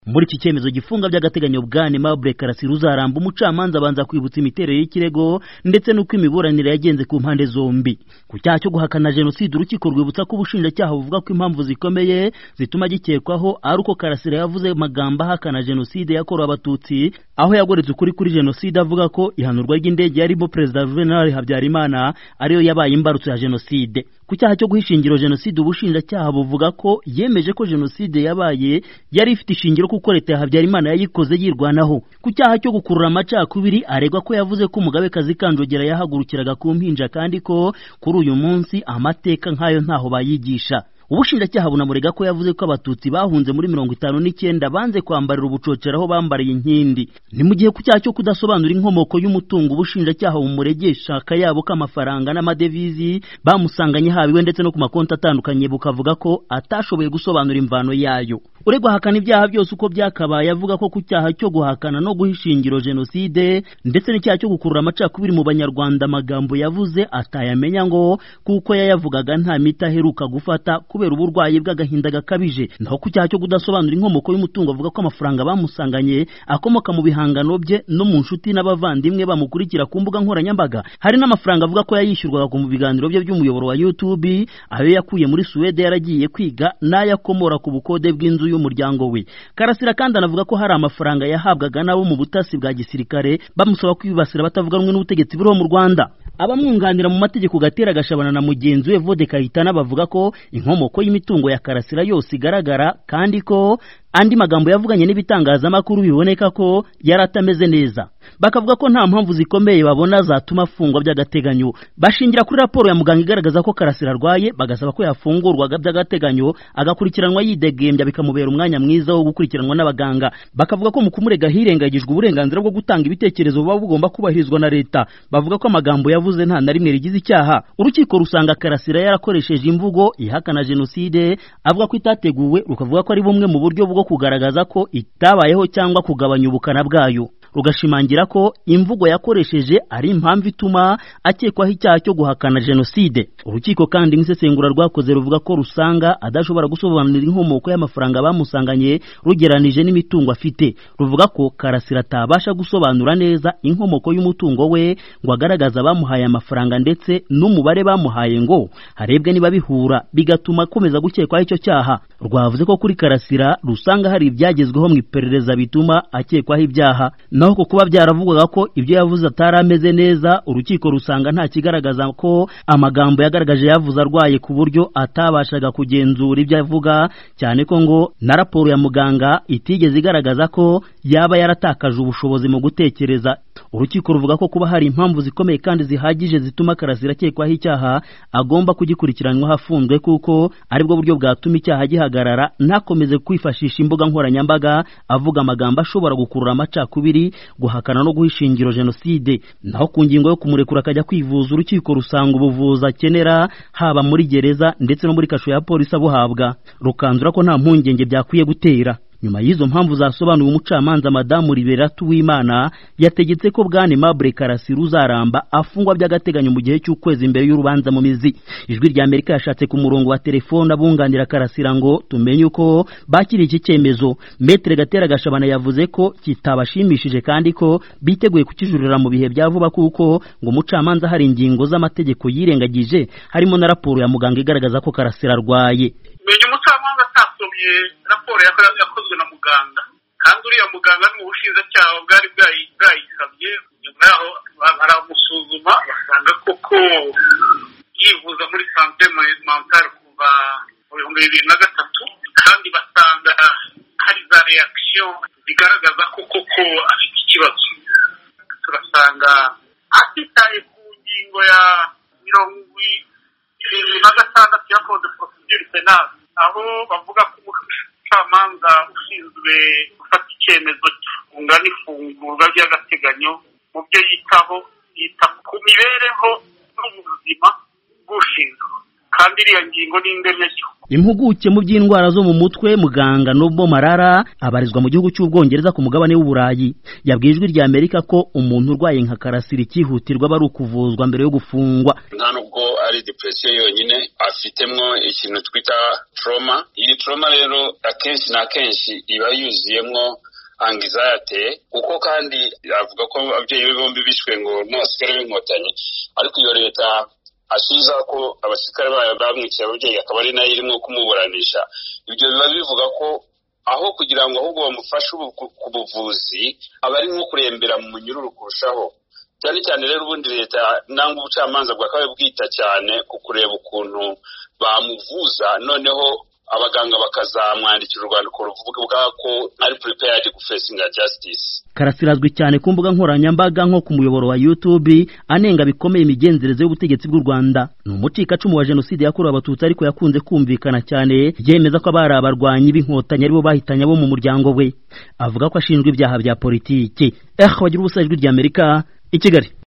Muri iki cyemezo gifunga by'agateganyo bwane Aimable Karasira uzaramba umucamanza abanza kwibutsa imiterere y'ikirego ndetse n'uko imiburanire yagenze ku mpande zombi. Ku cyaha cyo guhakana jenoside urukiko rwibutsa ko ubushinjacyaha buvuga ko impamvu zikomeye zituma gikekwaho ari uko Karasira yavuze amagambo ahakana jenoside yakorewe abatutsi, aho yagoretse ukuri kuri jenoside avuga ko ihanurwa ry'indege yarimo Perezida Juvenal Habyarimana ariyo yabaye imbarutso ya jenoside. Ku cyaha cyo guhishingiro jenoside ubushinjacyaha buvuga ko yemeje ko jenoside yabaye yari ifite ishingiro kuko leta ya Habyarimana yayikoze yirwanaho. Ku cyaha cyo gukurura amacakubiri aregwa ko yavuze ko Umugabekazi Kanjogera yahagurukiraga ku mpinja kandi ko kuri uyu munsi amateka nk'ayo ntaho bayigisha. Ubushinjacyaha bunamurega ko yavuze ko abatutsi bahunze muri 59 banze kwambarira ubucocera aho bambariye inkindi. Ni mu gihe ku cyaha cyo kudasobanura inkomoko y'umutungo ubushinjacyaha bumuregesha akayabo k'amafaranga n'amadevizi bamusanganye habiwe ndetse no ku makonti atandukanye bukavuga ko atashoboye gusobanura imvano yayo. Uregwa hakana ibyaha byose uko byakabaye avuga ko ku cyaha cyo guhakana no guhishingiro jenoside ndetse n'icyaha cyo gukurura amacakubiri mu Banyarwanda amagambo yavuze atayamenya ngo kuko yayavugaga nta mita aheruka gufata kubera uburwayi bw'agahinda gakabije. Naho ku cyaha cyo kudasobanura inkomoko y'umutungo avuga ko amafaranga bamusanganye akomoka mu bihangano bye no mu nshuti n'abavandimwe bamukurikira ku mbuga nkoranyambaga. Hari n'amafaranga avuga ko yayishyurwaga mu biganiro bye by'umuyoboro wa YouTube, ayo yakuye muri Suwede yaragiye kwiga n'ayakomora ku bukode bw'inzu y'umuryango we. Karasira kandi anavuga ko hari amafaranga yahabwaga nabo mu butasi bwa gisirikare bamusaba kwibasira batavuga rumwe n'ubutegetsi buriho mu Rwanda. Abamwunganira mu mategeko Gatera Gashabana na mugenzi we Vode Kayitana bavuga ko inkomoko y'imitungo ya Karasira yose igaragara kandi ko andi magambo yavuganye n'ibitangazamakuru biboneka ko yaratameze neza. Bakavuga ko nta mpamvu zikomeye babona zatuma afungwa by'agateganyo. Bashingira kuri raporo ya muganga igaragaza ko Karasira arwaye, bagasaba ko yafungurwaga by'agateganyo agakurikiranwa yidegembya bikamubera umwanya mwiza wo gukurikiranwa n'abaganga. Bakavuga ko mu kumurega hirengagijwe uburenganzira bwo gutanga ibitekerezo buba bugomba kubahirizwa na leta. Bavuga ko amagambo yavuze nta na rimwe rigize icyaha. Urukiko rusanga Karasira yarakoresheje imvugo ihakana jenoside avuga ko itateguwe, rukavuga ko ari bumwe mu buryo bwo kugaragaza ko itabayeho cyangwa kugabanya ubukana bwayo. Rugashimangira ko imvugo yakoresheje ari impamvu ituma akekwaho icyaha cyo guhakana jenoside. Urukiko kandi nk'isesengura rwakoze ruvuga ko rusanga adashobora gusobanurira inkomoko y'amafaranga bamusanganye rugeranije n'imitungo afite. Ruvuga ko Karasira atabasha gusobanura neza inkomoko y'umutungo we ngo agaragaza abamuhaye amafaranga ndetse n'umubare bamuhaye ngo harebwe niba bihura, bigatuma akomeza gukekwaho icyo cyaha. Rwavuze ko kuri Karasira rusanga hari ibyagezweho mu iperereza bituma akekwaho ibyaha. Naho ko kuba byaravugwaga ko ibyo yavuze atarameze neza, urukiko rusanga nta kigaragaza ko amagambo yagaragaje yavuze arwaye ku buryo atabashaga kugenzura ibyo avuga, cyane ko ngo na raporo ya muganga itigeze igaragaza ko yaba yaratakaje ubushobozi mu gutekereza. Urukiko ruvuga ko kuba hari impamvu zikomeye kandi zihagije zituma Karasira akekwaho icyaha agomba kugikurikiranwa hafunzwe kuko aribwo buryo bwatuma icyaha gihagarara, ntakomeze kwifashisha imbuga nkoranyambaga avuga amagambo ashobora gukurura amacakubiri, guhakana no guhishingiro jenoside. Naho ku ngingo yo kumurekura akajya kwivuza, urukiko rusanga ubuvuzi akenera haba muri gereza ndetse no muri kasho ya polisi abuhabwa. Rukanzura ko nta mpungenge byakwiye gutera. Nyuma y'izo mpamvu zasobanuye umucamanza Madamu Liberatu Wimana yategetse ko bwane Aimable Karasira uzaramba afungwa by'agateganyo mu gihe cy'ukwezi imbere y'urubanza mu mizi. Ijwi rya Amerika yashatse ku murongo wa telefone abunganira Karasira ngo tumenye uko bakiriye iki cyemezo. Maître Gatera Gashabana yavuze ko kitabashimishije kandi ko biteguye kukijurira mu bihe bya vuba kuko ngo umucamanza hari ingingo z'amategeko yirengagije harimo na raporo ya muganga igaragaza ko Karasira arwaye. Umucamanza atasomye raporo yakozwe na muganga kandi uriya muganga n'ubushinjacyaha bwari bwayisabye. Nyuma yaho baramusuzuma basanga koko yivuza muri santé mentale kuva mu 2003 kandi basanga hari za reaction zigaragaza ko koko afite ikibazo. Turasanga atitaye ku ngingo ya 76 ya code de procédure pénale aho bavuga ko umucamanza ushinzwe gufata icyemezo cy'ifunga n'ifungurwa ry'agateganyo mu byo yita ku mibereho n'ubuzima bw'ushinzwe kandi iriya ngingo ni indemyagihugu. Impuguke mu by'indwara zo mu mutwe muganga Nobo Marara abarizwa mu gihugu cy'Ubwongereza ku mugabane w'Uburayi yabwiye Ijwi rya Amerika ko umuntu urwaye nka karasira ikihutirwa bari ukuvuzwa mbere yo gufungwa. Nta nubwo ari depression yonyine, afitemwo ikintu twita trauma. Iyi trauma rero akenshi na kenshi iba yuzuyemwo anxiety, kuko kandi avuga ko ababyeyi be bombi bishwe ngo n'abasirikare b'inkotanyi, ariko iyo leta asubiza ko abasirikare bayo bamwiciye ababyeyi akaba ari nayo irimo kumuburanisha. Ibyo biba bivuga ko aho kugira ngo ahubwo bamufashe ku buvuzi aba ari nko kurembera mu munyururu kurushaho. Cyane cyane rero ubundi leta nangwa ubucamanza bwakabaye bwita cyane ku kureba ukuntu bamuvuza, noneho abaganga bakazamwandikira urwandiko ruvuga ko ari prepared to facing justice. Karasira azwi cyane ku mbuga nkoranyambaga nko ku muyoboro wa YouTube anenga bikomeye imigenzereze y'ubutegetsi bw'u Rwanda. Ni umucikacumu wa jenoside yakorewe Abatutsi, ariko yakunze kumvikana cyane yemeza ko abari abarwanyi b'inkotanyi aribo bahitanye abo mu muryango we. Avuga ko ashinjwa ibyaha bya politiki. Bagira ubusa Ijwi rya Amerika i Kigali.